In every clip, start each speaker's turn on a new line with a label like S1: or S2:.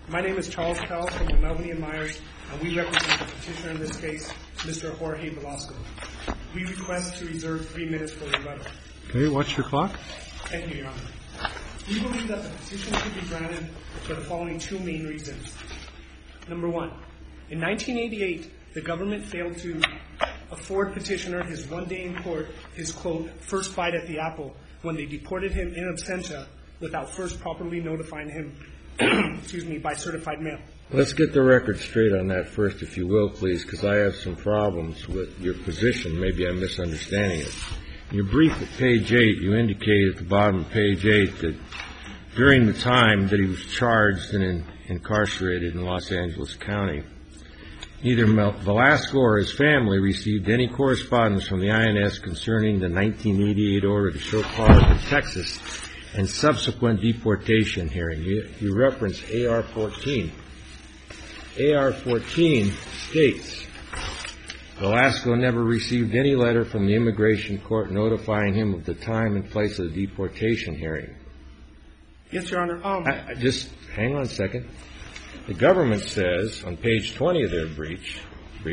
S1: My name is Charles Pell from Melvin and Myers, and we represent the petitioner in this case, Mr. Jorge Velasco. We request to reserve 3 minutes for rebuttal.
S2: Okay, watch your clock.
S1: Thank you, Your Honor. We believe that the petition should be granted for the following 2 main reasons. Number 1, in 1988, the government failed to afford petitioner his 1 day in court, his, quote, first bite at the apple, when they deported him in absentia without first properly notifying him by certified mail.
S2: Let's get the record straight on that first, if you will, please, because I have some problems with your position. Maybe I'm misunderstanding it. In your brief at page 8, you indicate at the bottom of page 8 that during the time that he was charged and incarcerated in Los Angeles County, neither Velasco or his family received any correspondence from the INS concerning the 1988 order to show cause in Texas and subsequent deportation hearing. You reference AR-14. AR-14 states Velasco never received any letter from the immigration court notifying him of the time and place of the deportation hearing.
S1: Yes, Your Honor.
S2: Just hang on a second. The government says on page 20 of their brief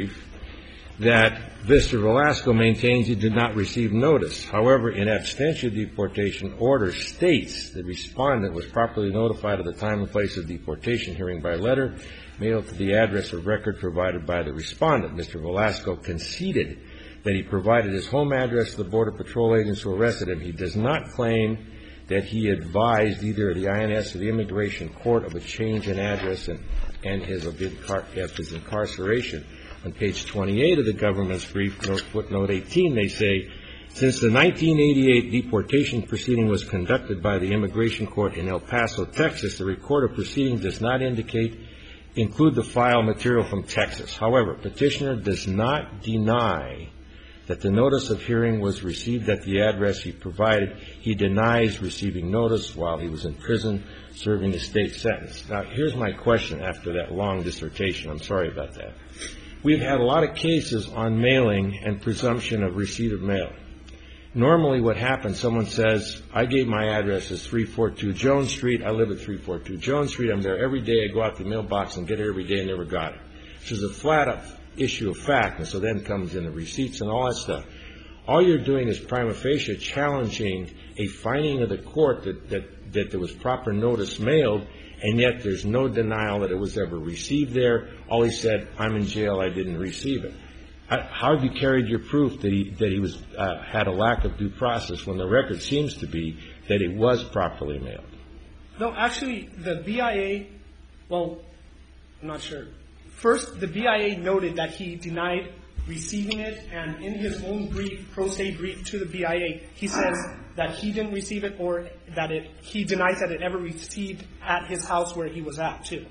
S2: that Mr. Velasco maintains he did not receive notice. However, in absentia deportation order states the respondent was properly notified of the time and place of deportation hearing by letter mailed to the address of record provided by the respondent. Mr. Velasco conceded that he provided his home address to the Border Patrol agents who arrested him. He does not claim that he advised either the INS or the immigration court of a change in address and his incarceration. On page 28 of the government's brief, footnote 18, they say, since the 1988 deportation proceeding was conducted by the immigration court in El Paso, Texas, the record of proceedings does not include the file material from Texas. However, petitioner does not deny that the notice of hearing was received at the address he provided. He denies receiving notice while he was in prison serving a state sentence. Now, here's my question after that long dissertation. I'm sorry about that. We've had a lot of cases on mailing and presumption of receipt of mail. Normally what happens, someone says, I gave my address as 342 Jones Street. I live at 342 Jones Street. I'm there every day. I go out to the mailbox and get it every day and never got it. Which is a flat-up issue of fact, and so then comes in the receipts and all that stuff. All you're doing is prima facie challenging a finding of the court that there was proper notice mailed, and yet there's no denial that it was ever received there. All he said, I'm in jail, I didn't receive it. How have you carried your proof that he was had a lack of due process when the record seems to be that it was properly mailed?
S1: No, actually, the BIA, well, I'm not sure. First, the BIA noted that he denied receiving it, and in his own brief, pro se brief to the BIA, he says that he didn't receive it or that he denies that it ever received at his house where he was at, too.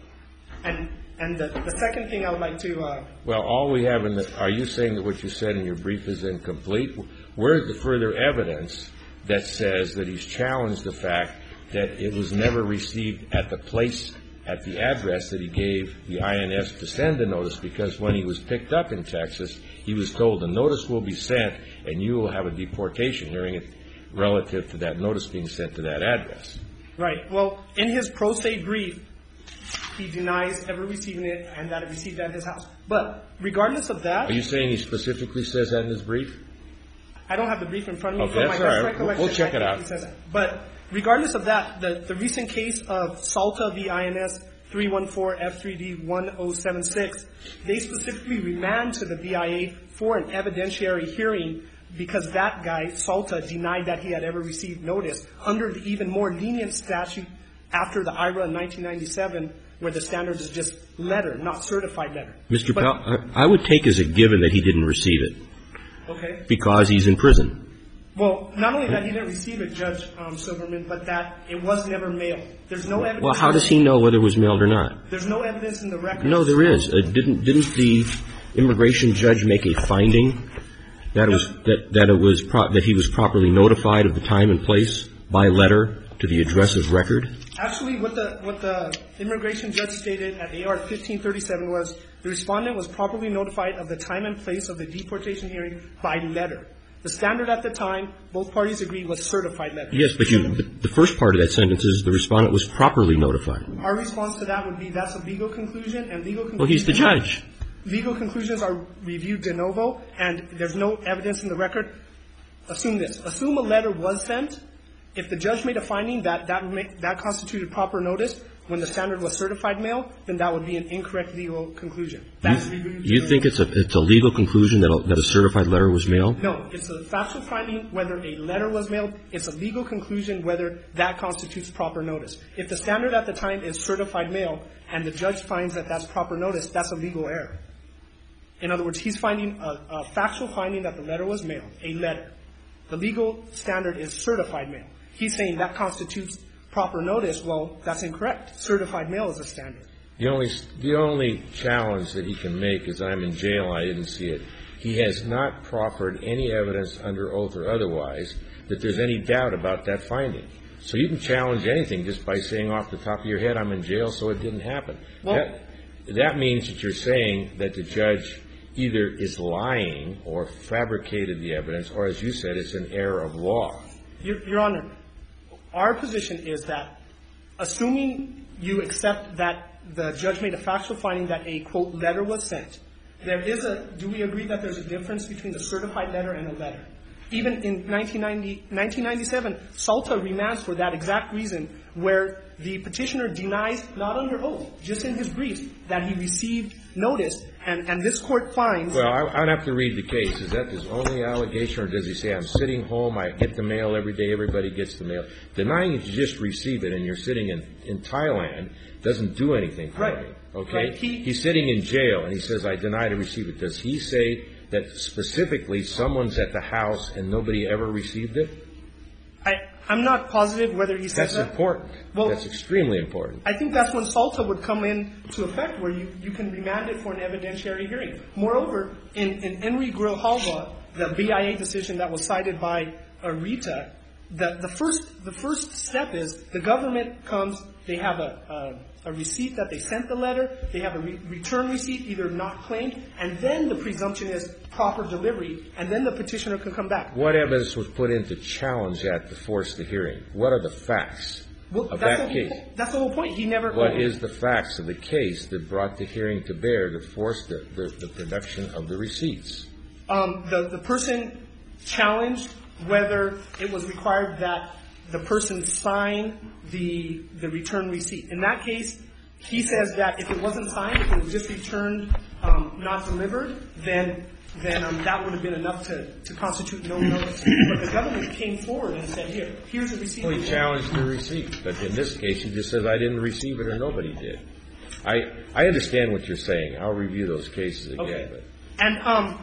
S1: And the second thing I would like to...
S2: Well, all we have are you saying that what you said in your brief is incomplete? Where's the further evidence that says that he's challenged the fact that it was never received at the place, at the address that he gave the INS to send the notice? Because when he was picked up in Texas, he was told the notice will be sent and you will have a deportation hearing relative to that notice being sent to that address.
S1: Right. Well, in his pro se brief, he denies ever receiving it and that it received at his house. But regardless of that...
S2: Are you saying he specifically says that in his brief?
S1: I don't have the brief in front of me.
S2: Okay, that's all right. We'll check it out.
S1: But regardless of that, the recent case of Salta v. INS 314 F3D 1076, they specifically remand to the BIA for an evidentiary hearing because that guy, Salta, denied that he had ever received notice under the even more lenient statute after the IRA in 1997, where the standard is just letter, not certified letter.
S3: Mr. Pell, I would take as a given that he didn't receive it.
S1: Okay.
S3: Because he's in prison.
S1: Well, not only that he didn't receive it, Judge Silverman, but that it was never mailed. There's no evidence.
S3: Well, how does he know whether it was mailed or not?
S1: There's no evidence in the record.
S3: No, there is. Didn't the immigration judge make a finding that he was properly notified of the time and place by letter to the address of record?
S1: Actually, what the immigration judge stated at AR 1537 was the respondent was properly notified of the time and place of the deportation hearing by letter. The standard at the time, both parties agreed, was certified letter.
S3: Yes, but the first part of that sentence is the respondent was properly notified.
S1: Our response to that would be that's a legal conclusion, and legal conclusions.
S3: Well, he's the judge.
S1: Legal conclusions are reviewed de novo, and there's no evidence in the record. Assume this. Assume a letter was sent. If the judge made a finding that constituted proper notice when the standard was certified mail, then that would be an incorrect legal conclusion.
S3: You think it's a legal conclusion that a certified letter was mailed?
S1: No. It's a factual finding whether a letter was mailed. It's a legal conclusion whether that constitutes proper notice. If the standard at the time is certified mail and the judge finds that that's proper notice, that's a legal error. In other words, he's finding a factual finding that the letter was mailed, a letter. The legal standard is certified mail. He's saying that constitutes proper notice. Well, that's incorrect. Certified mail is a standard.
S2: The only challenge that he can make is I'm in jail, I didn't see it. He has not proffered any evidence under oath or otherwise that there's any doubt about that finding. So you can challenge anything just by saying off the top of your head, I'm in jail, so it didn't happen.
S1: Well,
S2: that means that you're saying that the judge either is lying or fabricated the evidence, or as you said, it's an error of law.
S1: Your Honor, our position is that assuming you accept that the judge made a factual finding that a, quote, letter was sent, do we agree that there's a difference between a certified letter and a letter? Even in 1997, SALTA remands for that exact reason, where the petitioner denies, not under oath, just in his briefs, that he received notice, and this Court finds.
S2: Well, I'd have to read the case. Is that his only allegation, or does he say, I'm sitting home, I get the mail every day, everybody gets the mail? Denying that you just receive it and you're sitting in Thailand doesn't do anything for me. Okay?
S1: Right.
S2: He's sitting in jail, and he says, I deny to receive it. Does he say that specifically someone's at the house and nobody ever received it?
S1: I'm not positive whether he says that.
S2: That's important.
S1: Well,
S2: that's extremely important.
S1: I think that's when SALTA would come into effect, where you can remand it for an evidentiary hearing. Moreover, in Enri Grijalva, the BIA decision that was cited by Rita, the first step is the government comes, they have a receipt that they sent the letter, they have a return receipt, either not claimed, and then the presumption is proper delivery, and then the petitioner can come back.
S2: What evidence was put in to challenge that to force the hearing? What are the facts of that case?
S1: That's the whole point. He never.
S2: What is the facts of the case that brought the hearing to bear to force the production of the receipts?
S1: The person challenged whether it was required that the person sign the return receipt. In that case, he says that if it wasn't signed, if it was just returned not delivered, then that would have been enough to constitute no notice. But the government came forward and said, here's the receipt.
S2: Well, he challenged the receipt. But in this case, he just says, I didn't receive it or nobody did. I understand what you're saying. I'll review those cases again.
S1: Okay. And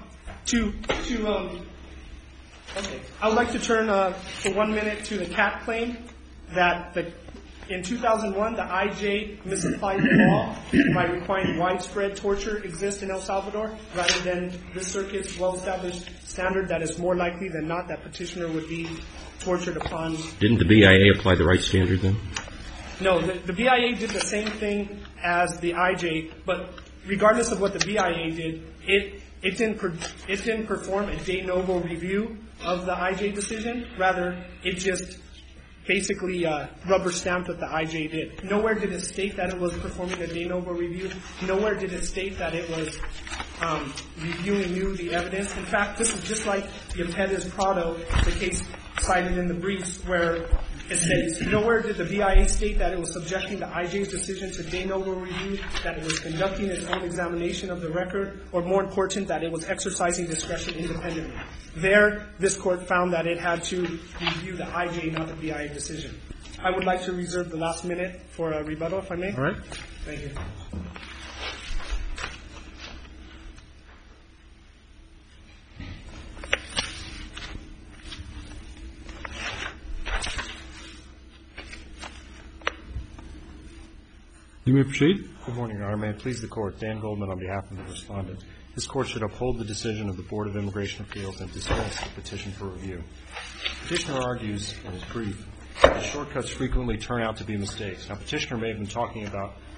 S1: okay. I would like to turn for 1 minute to the CAT claim that in 2001, the IJ misapplied the law by requiring widespread torture exist in El Salvador rather than this circuit's well-established standard that is more likely than not that petitioner would be tortured upon. Didn't
S3: the BIA apply the right standard then?
S1: No, the BIA did the same thing as the IJ, but regardless of what the BIA did, it didn't perform a de novo review of the IJ decision. Rather, it just basically rubber stamped what the IJ did. Nowhere did it state that it was performing a de novo review. Nowhere did it state that it was reviewing the evidence. In fact, this is just like Yepes Prado, the case cited in the briefs, where it states, nowhere did the BIA state that it was subjecting the IJ's decision to de novo review, that it was conducting its own examination of the record, or more important, that it was exercising discretion independently. There, this Court found that it had to review the IJ, not the BIA decision. I would like to reserve the last minute for a rebuttal, if I may.
S2: All right.
S1: Thank you.
S4: You may proceed.
S5: Good morning, Your Honor. May it please the Court. Dan Goldman on behalf of the Respondent. This Court should uphold the decision of the Board of Immigration Appeals and dismiss the petition for review. Petitioner argues in his brief that shortcuts frequently turn out to be mistakes. Now, Petitioner may have been talking about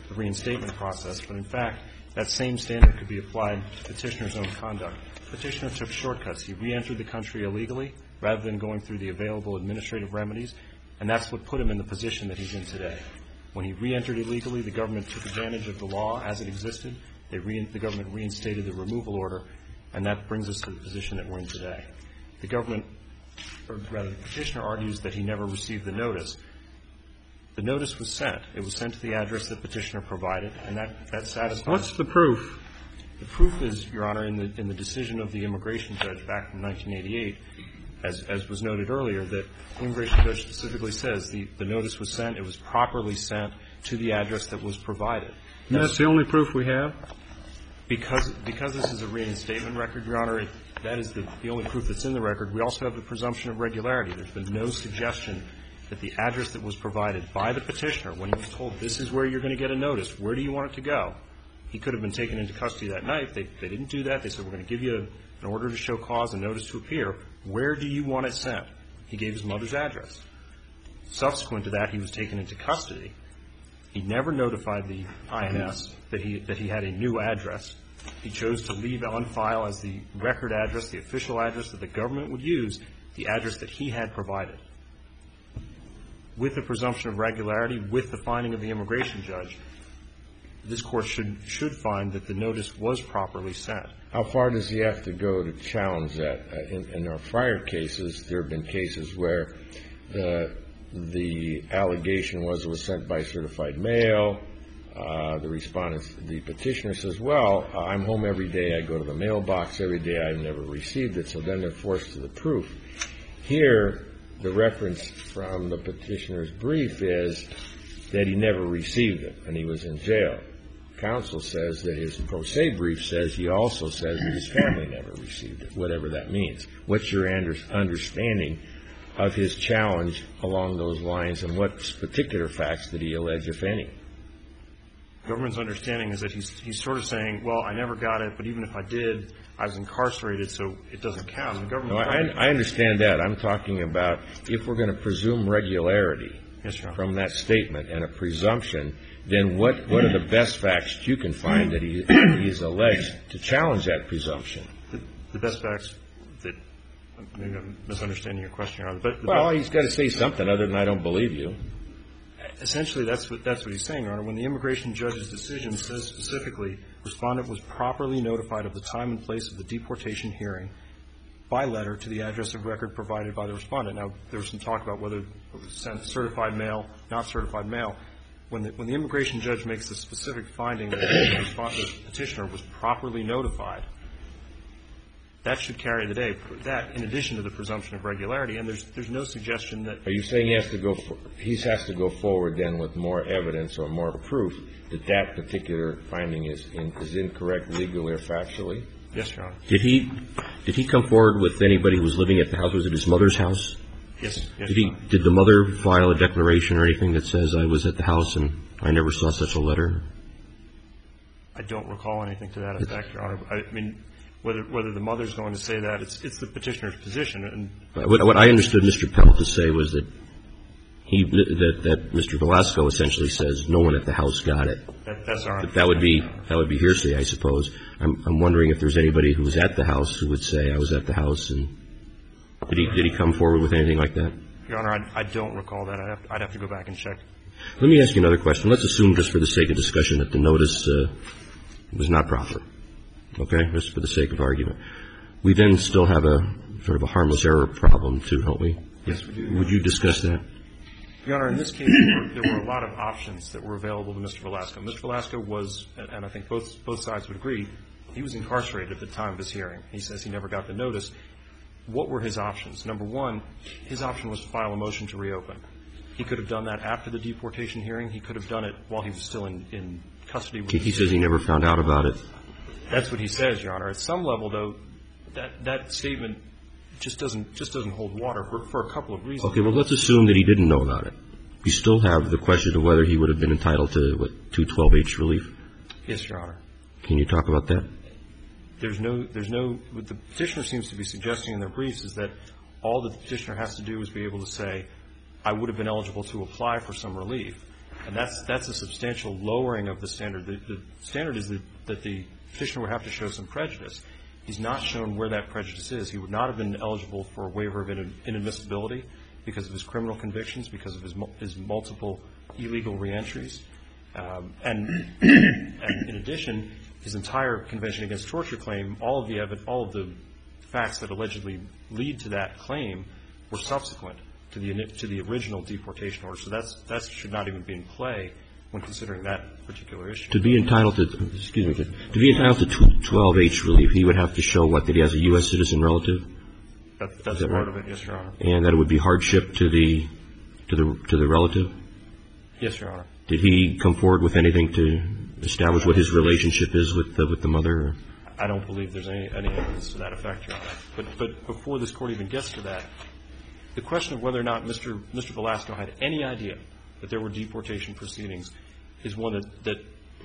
S5: the reinstatement process, but in fact, that same standard could be applied to Petitioner's own conduct. Petitioner took shortcuts. He reentered the country illegally rather than going through the available administrative remedies, and that's what put him in the position that he's in today. When he reentered illegally, the government took advantage of the law as it existed. The government reinstated the removal order, and that brings us to the position that we're in today. The government, or rather the Petitioner, argues that he never received the notice. The notice was sent. It was sent to the address that Petitioner provided, and that satisfies.
S4: What's the proof?
S5: The proof is, Your Honor, in the decision of the immigration judge back in 1988, as was noted earlier, that the immigration judge specifically says the notice was sent, it was properly sent to the address that was provided.
S4: And that's the only proof we have?
S5: Because this is a reinstatement record, Your Honor, that is the only proof that's in the record. We also have the presumption of regularity. There's been no suggestion that the address that was provided by the Petitioner, when he was told this is where you're going to get a notice, where do you want it to go? He could have been taken into custody that night. They didn't do that. They said, we're going to give you an order to show cause, a notice to appear. Where do you want it sent? He gave his mother's address. Subsequent to that, he was taken into custody. He never notified the INS that he had a new address. He chose to leave on file as the record address, the official address that the government would use, the address that he had provided. With the presumption of regularity, with the finding of the immigration judge, this Court should find that the notice was properly sent.
S2: How far does he have to go to challenge that? In our prior cases, there have been cases where the allegation was it was sent by certified mail. The Petitioner says, well, I'm home every day. I go to the mailbox every day. I've never received it. So then they're forced to the proof. Here, the reference from the Petitioner's brief is that he never received it and he was in jail. Counsel says that his pro se brief says he also says that his family never received it, whatever that means. What's your understanding of his challenge along those lines, and what particular facts did he allege, if any?
S5: The government's understanding is that he's sort of saying, well, I never got it, but even if I did, I was incarcerated, so it doesn't count. The government
S2: I understand that. I'm talking about if we're going to presume regularity from that statement and a presumption, then what are the best facts you can find that he is alleged to challenge that presumption?
S5: The best facts that – maybe I'm misunderstanding your question, Your Honor.
S2: Well, he's got to say something other than I don't believe you.
S5: Essentially, that's what he's saying, Your Honor. When the immigration judge's decision says specifically, Respondent was properly notified of the time and place of the deportation hearing by letter to the address of record provided by the Respondent. Now, there was some talk about whether it was sent certified mail, not certified mail. When the immigration judge makes the specific finding that the Petitioner was properly notified, that should carry the day. That, in addition to the presumption of regularity, and there's no suggestion that –
S2: Are you saying he has to go forward then with more evidence or more proof that that particular finding is incorrect legally or factually?
S5: Yes, Your Honor.
S3: Did he come forward with anybody who was living at the house? Was it his mother's house?
S5: Yes.
S3: Did the mother file a declaration or anything that says I was at the house and I never saw such a letter?
S5: I don't recall anything to that effect, Your Honor. I mean, whether the mother's going to say that, it's the Petitioner's position. And
S3: what I understood Mr. Pell to say was that that Mr. Velasco essentially says no one at the house got it.
S5: That's our
S3: That would be hearsay, I suppose. I'm wondering if there's anybody who was at the house who would say I was at the house, and did he come forward with anything like that?
S5: Your Honor, I don't recall that. I'd have to go back and check.
S3: Let me ask you another question. Let's assume, just for the sake of discussion, that the notice was not proper. Okay? Just for the sake of argument. We then still have a sort of a harmless error problem, too, don't we?
S5: Yes, we do.
S3: Would you discuss that?
S5: Your Honor, in this case, there were a lot of options that were available to Mr. Velasco. Mr. Velasco was, and I think both sides would agree, he was incarcerated at the time of his hearing. He says he never got the notice. What were his options? Number one, his option was to file a motion to reopen. He could have done that after the deportation hearing. He could have done it while he was still in custody.
S3: He says he never found out about it.
S5: That's what he says, Your Honor. At some level, though, that statement just doesn't hold water for a couple of reasons.
S3: Okay, well, let's assume that he didn't know about it. We still have the question of whether he would have been entitled to, 212H relief?
S5: Yes, Your Honor.
S3: Can you talk about that?
S5: There's no, what the Petitioner seems to be suggesting in their briefs is that all the Petitioner has to do is be able to say, I would have been eligible to apply for some relief. And that's a substantial lowering of the standard. The standard is that the petitioner would have to show some prejudice. He's not shown where that prejudice is. He would not have been eligible for a waiver of inadmissibility because of his criminal convictions, because of his multiple illegal reentries. And in addition, his entire Convention Against Torture claim, all of the facts that allegedly lead to that claim were subsequent to the original deportation order. So that should not even be in play when considering that particular issue.
S3: To be entitled to 12H relief, he would have to show what, that he has a U.S. citizen relative?
S5: That's part of it, yes, Your Honor.
S3: And that it would be hardship to the relative?
S5: Yes, Your Honor.
S3: Did he come forward with anything to establish what his relationship is with the mother?
S5: I don't believe there's any evidence to that effect, Your Honor. But before this Court even gets to that, the question of whether or not Mr. Velasco had any idea that there were deportation proceedings is one that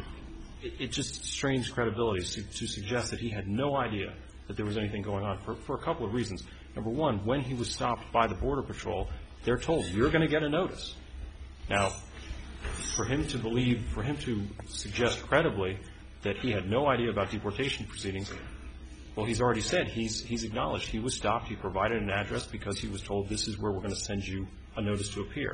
S5: it just strains credibility to suggest that he had no idea that there was anything going on for a couple of reasons. Number one, when he was stopped by the Border Patrol, they're told, you're going to get a notice. Now, for him to suggest credibly that he had no idea about deportation proceedings, well, he's already said, he's acknowledged he was stopped. He provided an address because he was told this is where we're going to send you a notice to appear.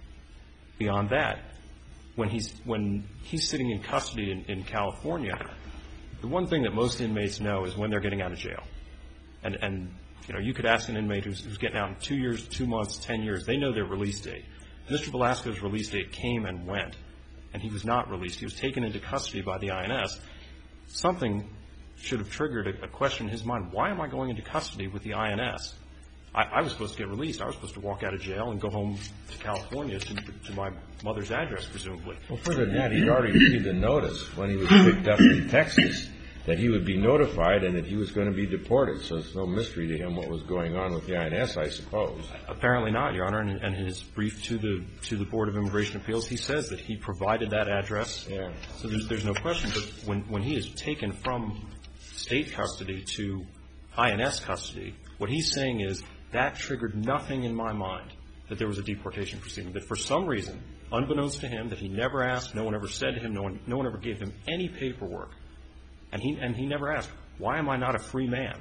S5: Beyond that, when he's sitting in custody in California, the one thing that most inmates know is when they're getting out of jail. And you know, you could ask an inmate who's getting out in 2 years, 2 months, 10 years, they know their release date. Mr. Velasco's release date came and went, and he was not released. He was taken into custody by the INS. Something should have triggered a question in his mind. Why am I going into custody with the INS? I was supposed to get released. I was supposed to walk out of jail and go home to California to my mother's address, presumably.
S2: Well, further than that, he'd already received a notice when he was picked up in Texas that he would be notified and that he was going to be deported. So it's no mystery to him what was going on with the INS, I suppose.
S5: Apparently not, Your Honor. And in his brief to the Board of Immigration Appeals, he says that he provided that address.
S2: Yeah.
S5: So there's no question. But when he is taken from state custody to INS custody, what he's saying is that triggered nothing in my mind that there was a deportation proceeding, that for some reason, unbeknownst to him, that he never asked, no one ever said to him, no one ever gave him any paperwork. And he never asked, why am I not a free man?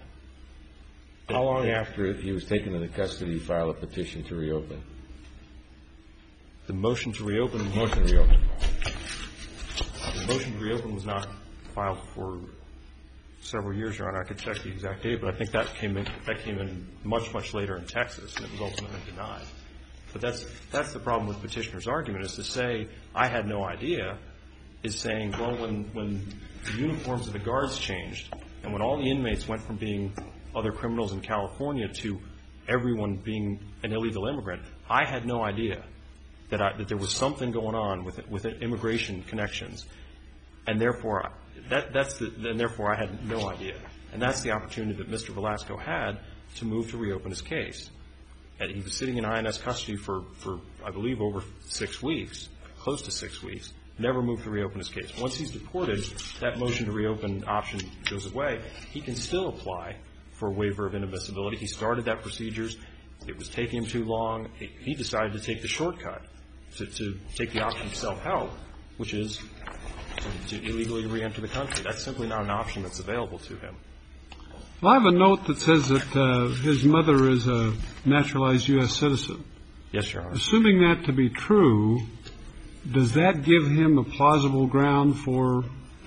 S2: How long after he was taken into custody did he file a petition to reopen?
S5: The motion to reopen.
S2: The motion to reopen.
S5: The motion to reopen was not filed for several years, Your Honor. I could check the exact date, but I think that came in much, much later in Texas, and it was ultimately denied. But that's the problem with Petitioner's argument, is to say, I had no idea, is saying, well, when the uniforms of the guards changed, and when all the inmates went from being other criminals in California to everyone being an illegal immigrant, I had no idea that there was something going on with immigration connections, and therefore I had no idea. And that's the opportunity that Mr. Velasco had to move to reopen his case. And he was sitting in INS custody for I believe, over 6 weeks, close to 6 weeks, never moved to reopen his case. Once he's deported, that motion to reopen option goes away. He can still apply for a waiver of inadmissibility. He started that procedures. It was taking him too long. He decided to take the shortcut, to take the option of self-help, which is to illegally reenter the country. That's simply not an option that's available to him.
S4: Well, I have a note that says that his mother is a naturalized U.S. citizen.
S5: Yes, Your Honor.
S4: Assuming that to be true, does that give him a plausible ground for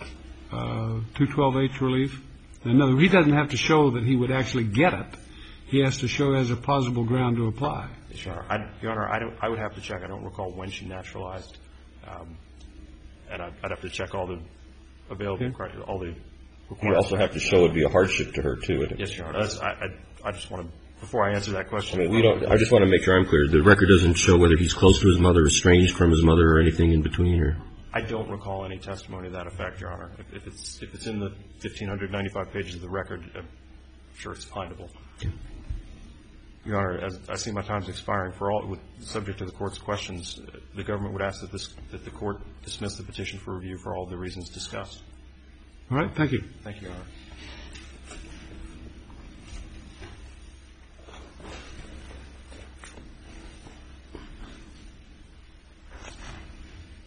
S4: 212H relief? In other words, he doesn't have to show that he would actually get it. He has to show as a plausible ground to apply.
S5: Yes, Your Honor. Your Honor, I would have to check. I don't recall when she naturalized. And I'd have to check all the available criteria, all the requirements.
S3: You also have to show it would be a hardship to her, too.
S5: Yes, Your Honor. I just want to, before I answer that question.
S3: I mean, I just want to make sure I'm clear. The record doesn't show whether he's close to his mother, estranged from his mother, or anything in between, or?
S5: I don't recall any testimony to that effect, Your Honor. If it's in the 1,595 pages of the record, I'm sure it's findable.
S3: Okay.
S5: Your Honor, as I see my time's expiring, subject to the Court's questions, the government would ask that the Court dismiss the petition for review for all the reasons discussed.
S4: All right. Thank you.
S5: Thank you, Your Honor.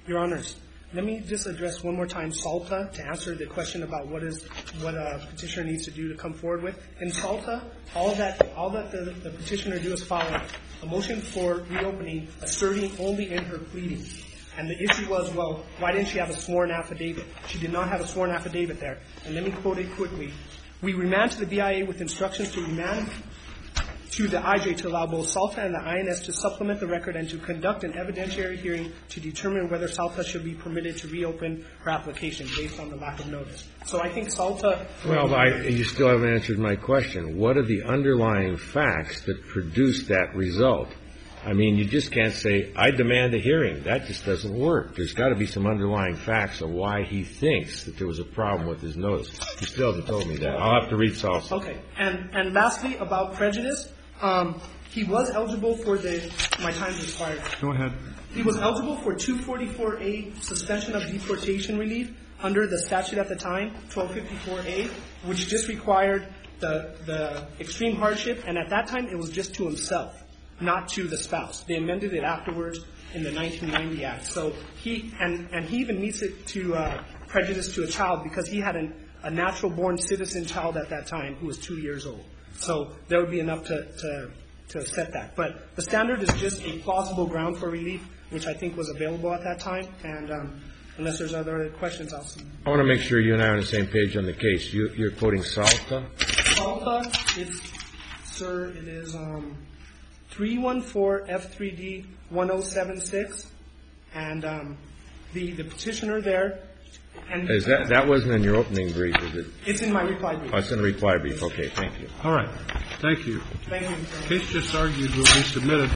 S1: Your Honors, let me just address one more time SALTA to answer the question about what a petitioner needs to do to come forward with. In SALTA, all that the petitioner do is file a motion for reopening, asserting only in her pleading. And the issue was, well, why didn't she have a sworn affidavit? She did not have a sworn affidavit there. And let me quote it quickly. We remand to the BIA with instructions to remand to the IJ to allow both SALTA and the INS to supplement the record and to conduct an evidentiary hearing to determine whether SALTA should be permitted to reopen her application based on the lack of notice. So I think SALTA...
S2: Well, you still haven't answered my question. What are the underlying facts that produce that result? I mean, you just can't say, I demand a hearing. That just doesn't work. There's got to be some underlying facts of why he thinks that there was a problem with his notice. You still haven't told me that. I'll have to read SALTA.
S1: Okay. And lastly, about prejudice, he was eligible for my time's expired.
S4: Go ahead.
S1: He was eligible for 244A suspension of deportation relief under the statute at the time, 1254A, which just required the extreme hardship, and at that time it was just to himself, not to the spouse. They amended it afterwards in the 1990 Act. So he even meets it to prejudice to a child because he had a natural-born citizen child at that time who was 2 years old. So there would be enough to set that. But the standard is just a plausible ground for relief, which I think was available at that time. And unless there's other questions, I'll see.
S2: I want to make sure you and I are on the same page on the case. You're quoting SALTA?
S1: SALTA is, sir, it is 314 F3D 1076. And the petitioner there. And
S2: Is that wasn't in your opening brief, is it?
S1: It's in my reply brief.
S2: Oh, it's in the reply brief. Okay, thank you.
S4: All right. Thank you.
S1: Thank you.
S4: The case just argued will be submitted.